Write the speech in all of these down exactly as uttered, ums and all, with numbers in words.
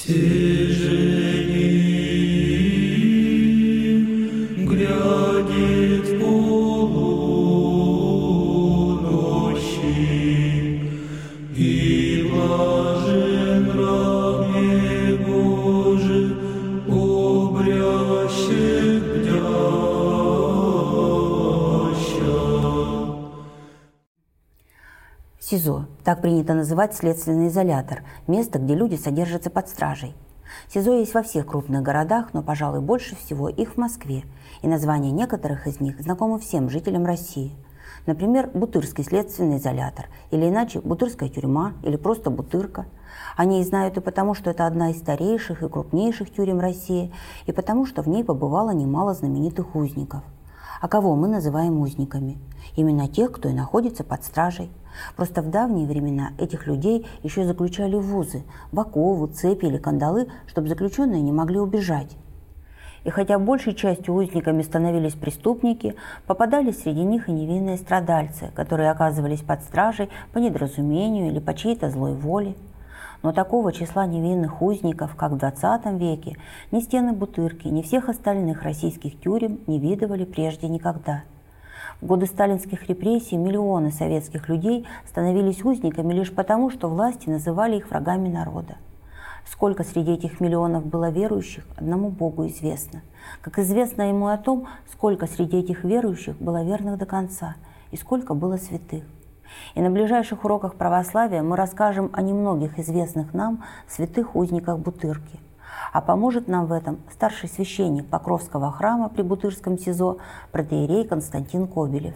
Грядет полуночи, и блажен раб Божий, обрящет бдяща. СИЗО. Так принято называть следственный изолятор, место, где люди содержатся под стражей. СИЗО есть во всех крупных городах, но, пожалуй, больше всего их в Москве, и названия некоторых из них знакомы всем жителям России. Например, Бутырский следственный изолятор, или иначе Бутырская тюрьма, или просто Бутырка. Они знают и потому, что это одна из старейших и крупнейших тюрем России, и потому, что в ней побывало немало знаменитых узников. А кого мы называем узниками? Именно тех, кто и находится под стражей. Просто в давние времена этих людей еще заключали в вузы, в оковы, цепи или кандалы, чтобы заключенные не могли убежать. И хотя большей частью узниками становились преступники, попадались среди них и невинные страдальцы, которые оказывались под стражей по недоразумению или по чьей-то злой воле. Но такого числа невинных узников, как в двадцатом веке, ни стены Бутырки, ни всех остальных российских тюрем не видывали прежде никогда. В годы сталинских репрессий миллионы советских людей становились узниками лишь потому, что власти называли их врагами народа. Сколько среди этих миллионов было верующих, одному Богу известно. Как известно ему о том, сколько среди этих верующих было верных до конца и сколько было святых. И на ближайших уроках православия мы расскажем о немногих известных нам святых узниках Бутырки. А поможет нам в этом старший священник Покровского храма при Бутырском СИЗО протоиерей Константин Кобелев.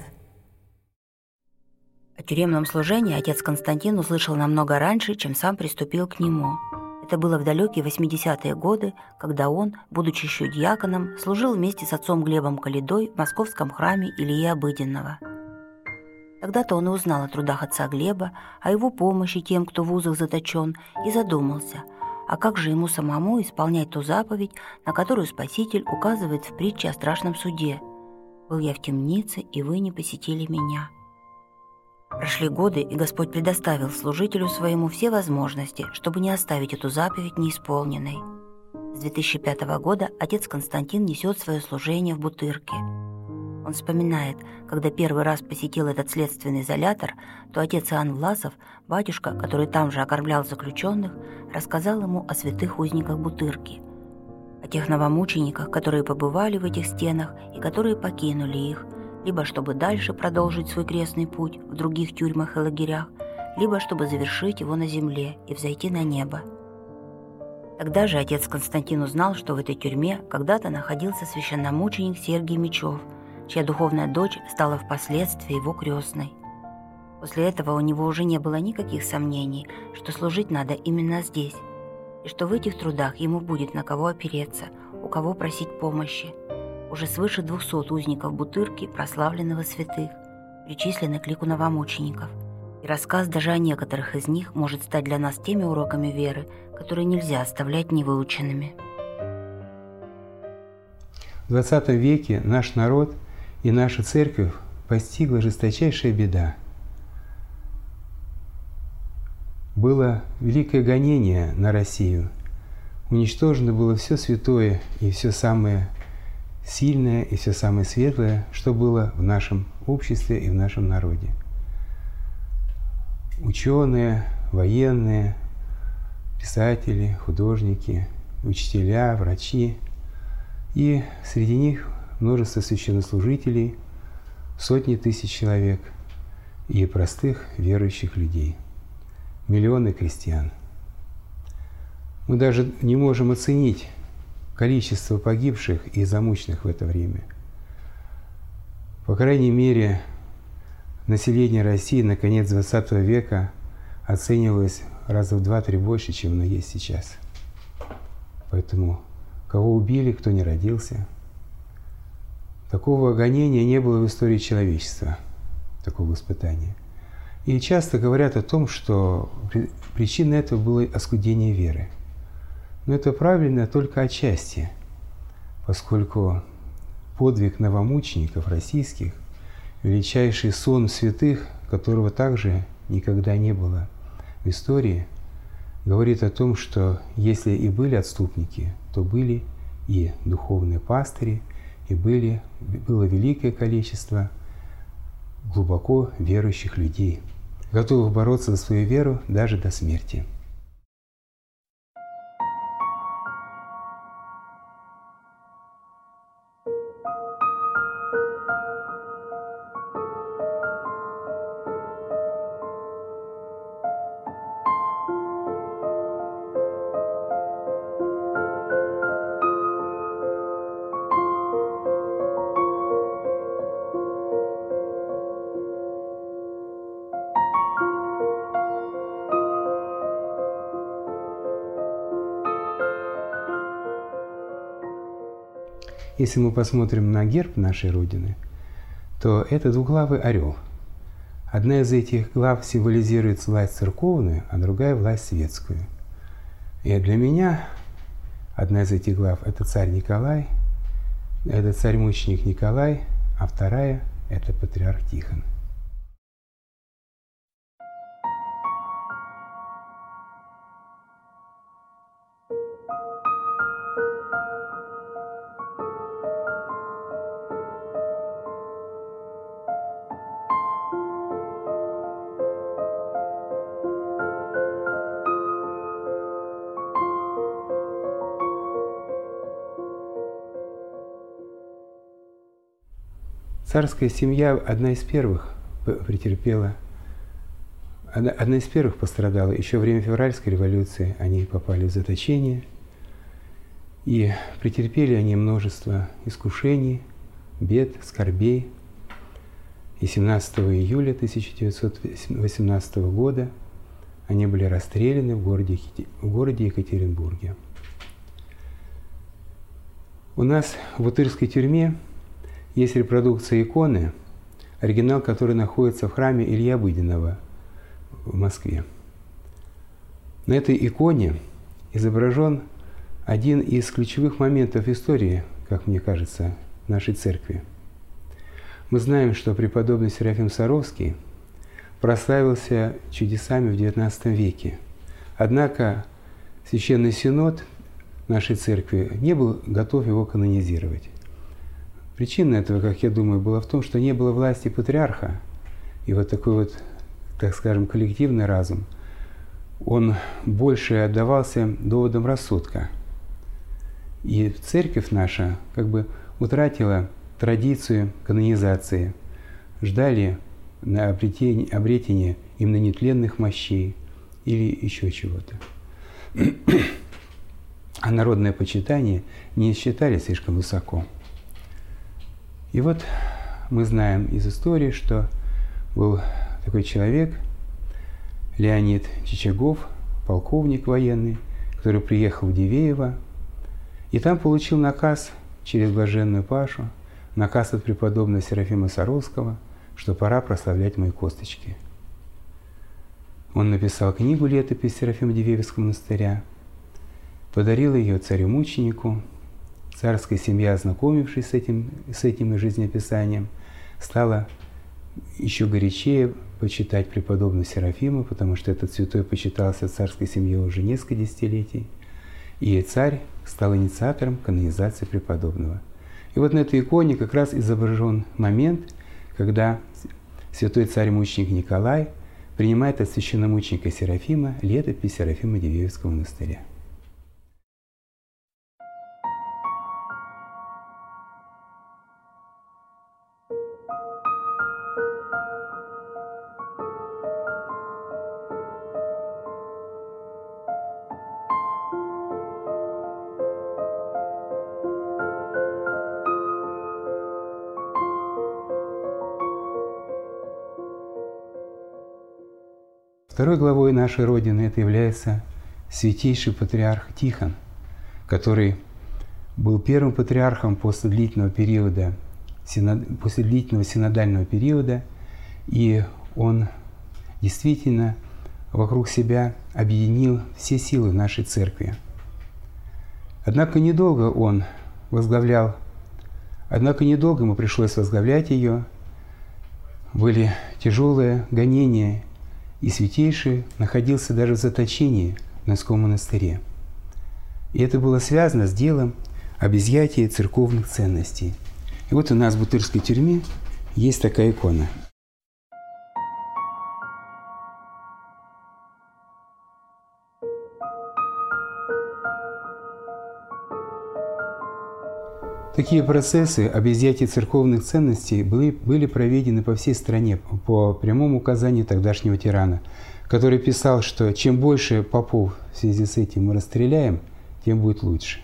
О тюремном служении отец Константин услышал намного раньше, чем сам приступил к нему. Это было в далекие восьмидесятые годы, когда он, будучи еще диаконом, служил вместе с отцом Глебом Калидой в московском храме Ильи Обыденного. Тогда-то он и узнал о трудах отца Глеба, о его помощи тем, кто в вузах заточен, и задумался, а как же ему самому исполнять ту заповедь, на которую Спаситель указывает в притче о страшном суде: «Был я в темнице, и вы не посетили меня». Прошли годы, и Господь предоставил служителю своему все возможности, чтобы не оставить эту заповедь неисполненной. С две тысячи пятого года отец Константин несет свое служение в Бутырке. Он вспоминает, когда первый раз посетил этот следственный изолятор, то отец Иоанн Власов, батюшка, который там же окормлял заключенных, рассказал ему о святых узниках Бутырки, о тех новомучениках, которые побывали в этих стенах и которые покинули их, либо чтобы дальше продолжить свой крестный путь в других тюрьмах и лагерях, либо чтобы завершить его на земле и взойти на небо. Тогда же отец Константин узнал, что в этой тюрьме когда-то находился священномученик Сергий Мечев, чья духовная дочь стала впоследствии его крестной. После этого у него уже не было никаких сомнений, что служить надо именно здесь, и что в этих трудах ему будет на кого опереться, у кого просить помощи. Уже свыше двухсот узников Бутырки, прославленного святых, причислены к лику новомучеников, и рассказ даже о некоторых из них может стать для нас теми уроками веры, которые нельзя оставлять невыученными. В двадцатом веке наш народ и наша церковь постигла жесточайшая беда. Было великое гонение на Россию. Уничтожено было все святое и все самое сильное и все самое светлое, что было в нашем обществе и в нашем народе. Ученые, военные, писатели, художники, учителя, врачи. И среди них множество священнослужителей, сотни тысяч человек и простых верующих людей, миллионы крестьян. Мы даже не можем оценить количество погибших и замученных в это время. По крайней мере, население России на конец двадцатого века оценивалось раза в два-три больше, чем оно есть сейчас. Поэтому кого убили, кто не родился. Такого гонения не было в истории человечества, такого испытания. И часто говорят о том, что причиной этого было оскудение веры. Но это правильно только отчасти, поскольку подвиг новомучеников российских, величайший сон святых, которого также никогда не было в истории, говорит о том, что если и были отступники, то были и духовные пастыри, и были, было великое количество глубоко верующих людей, готовых бороться за свою веру даже до смерти. Если мы посмотрим на герб нашей Родины, то это двуглавый орел. Одна из этих глав символизирует власть церковную, а другая – власть светскую. И для меня одна из этих глав – это царь Николай, это царь-мученик Николай, а вторая – это патриарх Тихон. Царская семья одна из первых претерпела, одна, одна из первых пострадала. Еще во время февральской революции они попали в заточение, и претерпели они множество искушений, бед, скорбей. И семнадцатого июля тысяча девятьсот восемнадцатого года они были расстреляны в городе, в городе Екатеринбурге. У нас в Бутырской тюрьме есть репродукция иконы, оригинал которой находится в храме Ильи Обыденного в Москве. На этой иконе изображен один из ключевых моментов истории, как мне кажется, нашей церкви. Мы знаем, что преподобный Серафим Саровский прославился чудесами в девятнадцатом веке. Однако Священный Синод нашей церкви не был готов его канонизировать. Причина этого, как я думаю, была в том, что не было власти патриарха. И вот такой вот, так скажем, коллективный разум, он больше отдавался доводам рассудка. И церковь наша как бы утратила традицию канонизации. Ждали на обретение, обретение именно нетленных мощей или еще чего-то. А народное почитание не считали слишком высоко. И вот мы знаем из истории, что был такой человек, Леонид Чичагов, полковник военный, который приехал в Дивеево, и там получил наказ через блаженную Пашу, наказ от преподобного Серафима Саровского, что пора прославлять мои косточки. Он написал книгу «Летопись Серафима Дивеевского монастыря», подарил ее царю-мученику. Царская семья, ознакомившись с этим, с этим жизнеописанием, стала еще горячее почитать преподобного Серафима, потому что этот святой почитался в царской семье уже несколько десятилетий. И царь стал инициатором канонизации преподобного. И вот на этой иконе как раз изображен момент, когда святой царь-мученик Николай принимает от священномученика Серафима летопись Серафима Дивеевского монастыря. Второй главой нашей Родины это является святейший патриарх Тихон, который был первым патриархом после длительного периода, после длительного синодального периода, и он действительно вокруг себя объединил все силы нашей церкви. Однако недолго он возглавлял, однако недолго ему пришлось возглавлять ее, были тяжелые гонения, и святейший находился даже в заточении в Донском монастыре. И это было связано с делом об изъятии церковных ценностей. И вот у нас в Бутырской тюрьме есть такая икона. Такие процессы об изъятии церковных ценностей были, были проведены по всей стране по прямому указанию тогдашнего тирана, который писал, что чем больше попов в связи с этим мы расстреляем, тем будет лучше.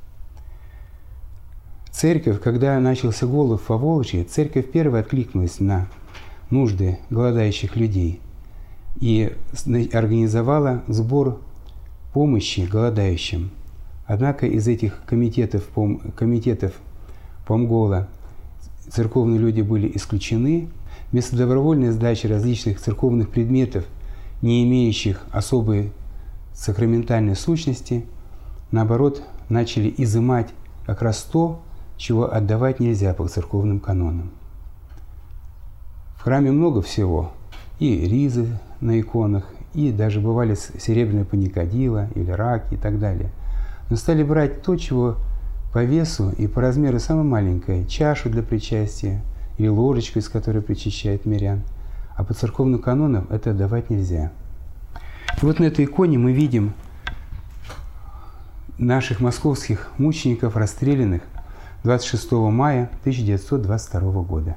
Церковь, когда начался голод в Поволжье, церковь первая откликнулась на нужды голодающих людей и организовала сбор помощи голодающим. Однако из этих комитетов, комитетов Помгола церковные люди были исключены. Вместо добровольной сдачи различных церковных предметов, не имеющих особой сакраментальной сущности, наоборот, начали изымать как раз то, чего отдавать нельзя по церковным канонам. В храме много всего. И ризы на иконах, и даже бывали серебряные паникадила или раки и так далее. Но стали брать то, чего по весу и по размеру самое маленькое, чашу для причастия или ложечку, из которой причащают мирян. А по церковным канонам это отдавать нельзя. И вот на этой иконе мы видим наших московских мучеников, расстрелянных двадцать шестого мая тысяча девятьсот двадцать второго года.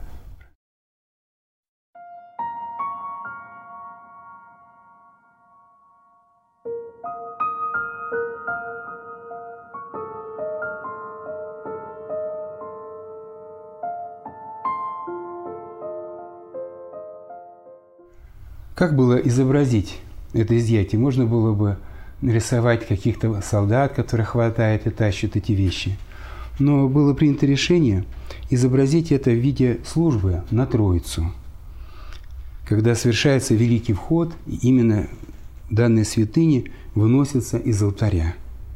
Как было изобразить это изъятие? Можно было бы нарисовать каких-то солдат, которые хватают и тащат эти вещи. Но было принято решение изобразить это в виде службы на Троицу, когда совершается Великий Вход, и именно данные святыни выносятся из алтаря,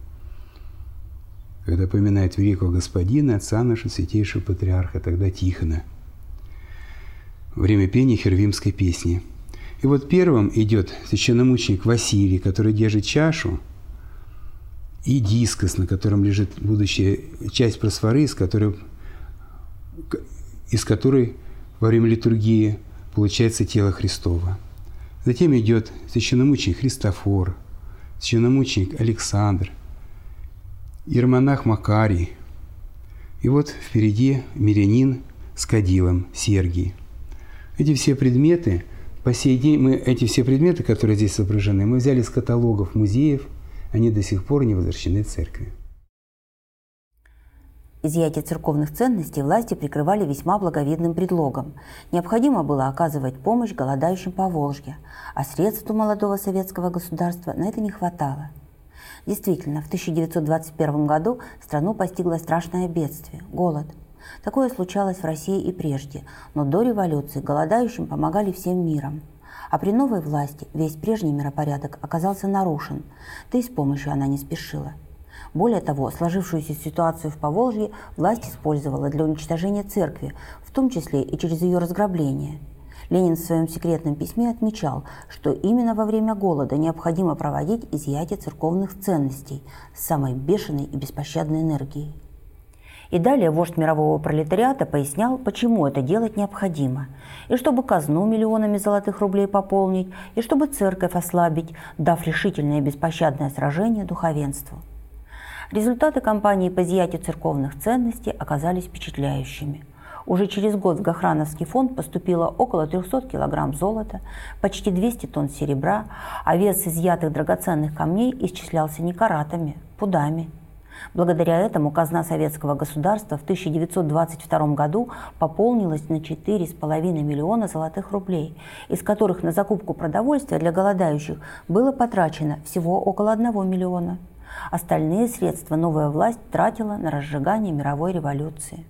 когда поминают великого Господина, Отца нашего, Святейшего Патриарха, тогда Тихона, во время пения херувимской песни. И вот первым идет священномученик Василий, который держит чашу, и дискос, на котором лежит будущая часть просфоры, из которой, из которой во время литургии получается тело Христово. Затем идет священномученик Христофор, священномученик Александр, иеромонах Макарий. И вот впереди мирянин с кадилом Сергий. Эти все предметы, по сей день, мы, эти все предметы, которые здесь изображены, мы взяли из каталогов музеев, они до сих пор не возвращены церкви. Изъятие церковных ценностей власти прикрывали весьма благовидным предлогом. Необходимо было оказывать помощь голодающим по Волжье, а средств у молодого советского государства на это не хватало. Действительно, в тысяча девятьсот двадцать первом году страну постигло страшное бедствие – голод. Такое случалось в России и прежде, но до революции голодающим помогали всем миром. А при новой власти весь прежний миропорядок оказался нарушен, да и с помощью она не спешила. Более того, сложившуюся ситуацию в Поволжье власть использовала для уничтожения церкви, в том числе и через ее разграбление. Ленин в своем секретном письме отмечал, что именно во время голода необходимо проводить изъятие церковных ценностей с самой бешеной и беспощадной энергией. И далее вождь мирового пролетариата пояснял, почему это делать необходимо. И чтобы казну миллионами золотых рублей пополнить, и чтобы церковь ослабить, дав решительное и беспощадное сражение духовенству. Результаты кампании по изъятию церковных ценностей оказались впечатляющими. Уже через год в Гохрановский фонд поступило около трехсот килограмм золота, почти двести тонн серебра, а вес изъятых драгоценных камней исчислялся не каратами, пудами. Благодаря этому казна советского государства в тысяча девятьсот двадцать втором году пополнилась на четыре с половиной миллиона золотых рублей, из которых на закупку продовольствия для голодающих было потрачено всего около одного миллиона. Остальные средства новая власть тратила на разжигание мировой революции.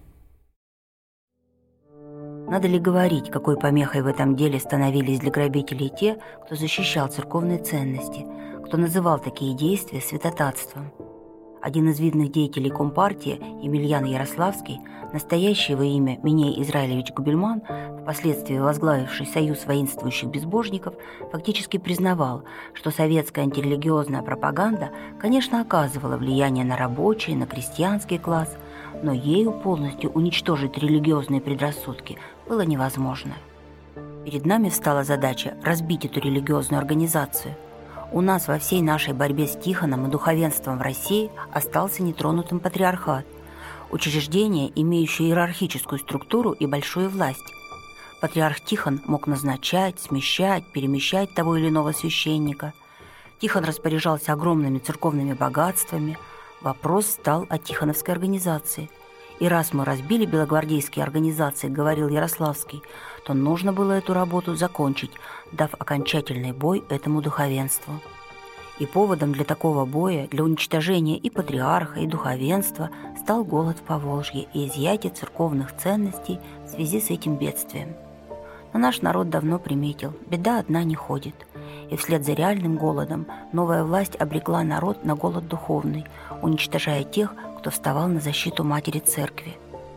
Надо ли говорить, какой помехой в этом деле становились для грабителей те, кто защищал церковные ценности, кто называл такие действия святотатством? Один из видных деятелей Компартии, Емельян Ярославский, настоящий во имя Миней Израилевич Губельман, впоследствии возглавивший союз воинствующих безбожников, фактически признавал, что советская антирелигиозная пропаганда, конечно, оказывала влияние на рабочий, на крестьянский класс, но ею полностью уничтожить религиозные предрассудки было невозможно. Перед нами встала задача разбить эту религиозную организацию. У нас во всей нашей борьбе с Тихоном и духовенством в России остался нетронутым патриархат, учреждение, имеющее иерархическую структуру и большую власть. Патриарх Тихон мог назначать, смещать, перемещать того или иного священника. Тихон распоряжался огромными церковными богатствами. Вопрос стал о тихоновской организации. И раз мы разбили белогвардейские организации, говорил Ярославский, то нужно было эту работу закончить, дав окончательный бой этому духовенству. И поводом для такого боя, для уничтожения и патриарха, и духовенства стал голод в Поволжье и изъятие церковных ценностей в связи с этим бедствием. Но наш народ давно приметил, беда одна не ходит. И вслед за реальным голодом новая власть обрекла народ на голод духовный, уничтожая тех, кто вставал на защиту матери церкви.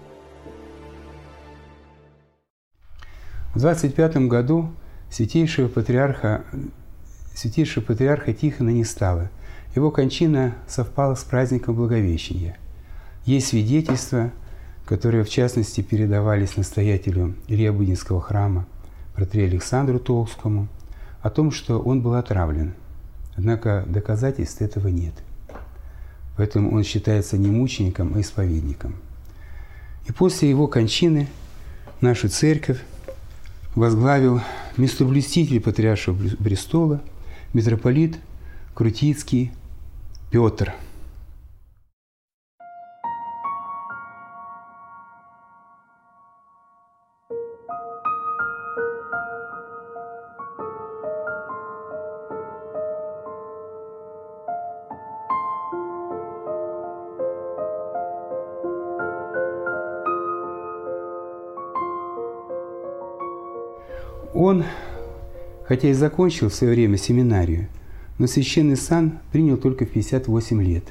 В двадцать пятом году святейшего патриарха, святейшего патриарха Тихона не стало. Его кончина совпала с праздником Благовещения. Есть свидетельства, которые в частности передавались настоятелю Илья-Будинского храма, протоиерею Александру Толстому, о том, что он был отравлен. Однако доказательств этого нет. Поэтому он считается не мучеником, а исповедником. И после его кончины нашу церковь возглавил местоблюститель Патриаршего престола, митрополит Крутицкий Петр. Он, хотя и закончил в свое время семинарию, но священный сан принял только в пятьдесят восемь лет.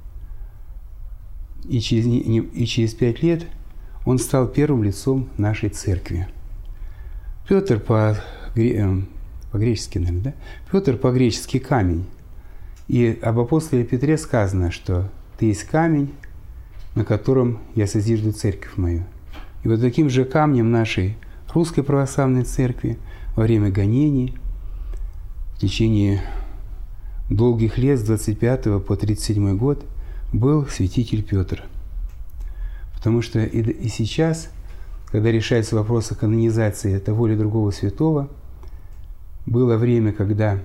И через, и через пять лет он стал первым лицом нашей церкви. Петр по, по-гречески, наверное, да? Петр по-гречески камень. И об апостоле Петре сказано, что ты есть камень, на котором я созижду церковь мою. И вот таким же камнем нашей Русской Православной Церкви во время гонений в течение долгих лет с двадцать пятого по тридцать седьмой год был святитель Петр. Потому что и, и сейчас, когда решается вопрос о канонизации того или другого святого, было время, когда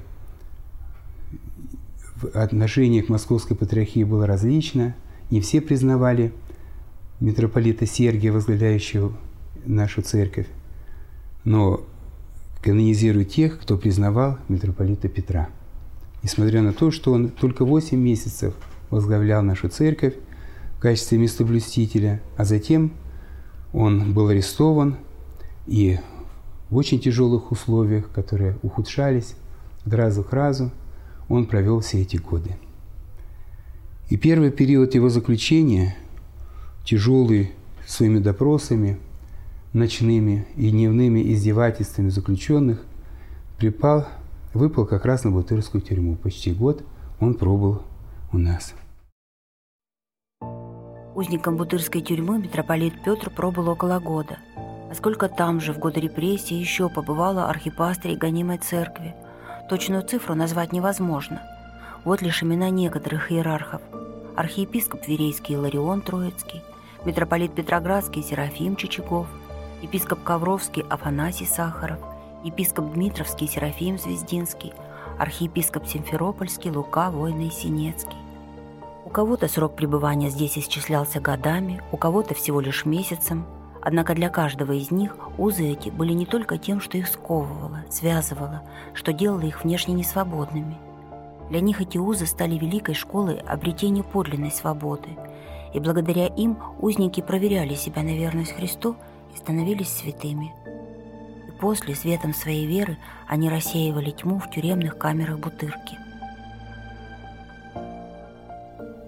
отношение к Московской Патриархии было различно, не все признавали митрополита Сергия, возглавляющего нашу церковь, но канонизируют тех, кто признавал митрополита Петра. Несмотря на то, что он только восемь месяцев возглавлял нашу церковь в качестве местоблюстителя, а затем он был арестован и в очень тяжелых условиях, которые ухудшались от раза к разу, он провел все эти годы. И первый период его заключения, тяжелый своими допросами, ночными и дневными издевательствами заключенных, припал, выпал как раз на Бутырскую тюрьму. Почти год он пробыл у нас. Узником Бутырской тюрьмы митрополит Петр пробыл около года. А сколько там же в годы репрессий еще побывало архипастырей гонимой церкви, точную цифру назвать невозможно. Вот лишь имена некоторых иерархов. Архиепископ Верейский Иларион Троицкий, митрополит Петроградский Серафим Чичагов, епископ Ковровский Афанасий Сахаров, епископ Дмитровский Серафим Звездинский, архиепископ Симферопольский Лука Войный Синецкий. У кого-то срок пребывания здесь исчислялся годами, у кого-то всего лишь месяцем, однако для каждого из них узы эти были не только тем, что их сковывало, связывало, что делало их внешне несвободными. Для них эти узы стали великой школой обретения подлинной свободы, и благодаря им узники проверяли себя на верность Христу и становились святыми. И после, светом своей веры, они рассеивали тьму в тюремных камерах Бутырки.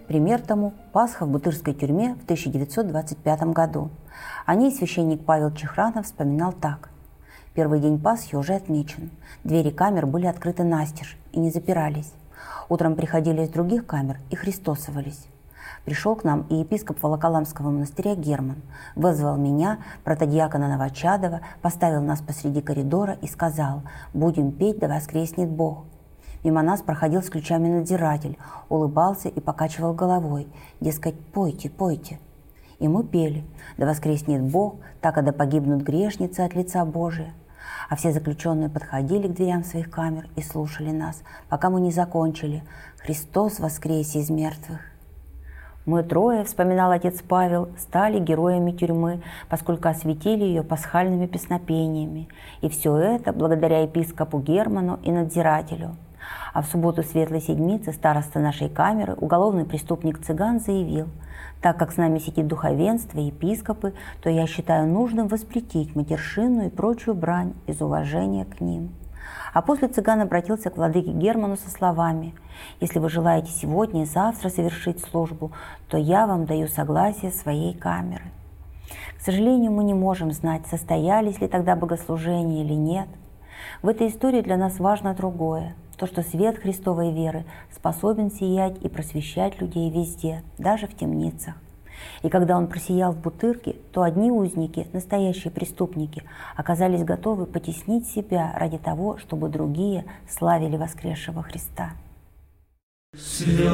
Пример тому – Пасха в Бутырской тюрьме в тысяча девятьсот двадцать пятом году. О ней священник Павел Чехранов вспоминал так. Первый день Пасхи уже отмечен. Двери камер были открыты настежь и не запирались. Утром приходили из других камер и христосовались. Пришел к нам и епископ Волоколамского монастыря Герман, вызвал меня, протодиакона Новочадова, поставил нас посреди коридора и сказал: «Будем петь, да воскреснет Бог». Мимо нас проходил с ключами надзиратель, улыбался и покачивал головой, дескать, пойте, пойте. И мы пели: «Да воскреснет Бог, так и да погибнут грешницы от лица Божия». А все заключенные подходили к дверям своих камер и слушали нас, пока мы не закончили: «Христос воскресе из мертвых». Мы трое, вспоминал отец Павел, стали героями тюрьмы, поскольку осветили ее пасхальными песнопениями. И все это благодаря епископу Герману и надзирателю. А в субботу Светлой Седмицы староста нашей камеры, уголовный преступник Цыган, заявил: «Так как с нами сидит духовенство и епископы, то я считаю нужным воспретить матершинную и прочую брань из уважения к ним». А после Цыган обратился к владыке Герману со словами: «Если вы желаете сегодня и завтра совершить службу, то я вам даю согласие своей камеры». К сожалению, мы не можем знать, состоялись ли тогда богослужения или нет. В этой истории для нас важно другое. То, что свет Христовой веры способен сиять и просвещать людей везде, даже в темницах. И когда он просиял в Бутырке, то одни узники, настоящие преступники, оказались готовы потеснить себя ради того, чтобы другие славили воскресшего Христа. Свят,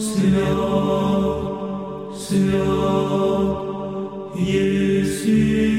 свят, свят, еси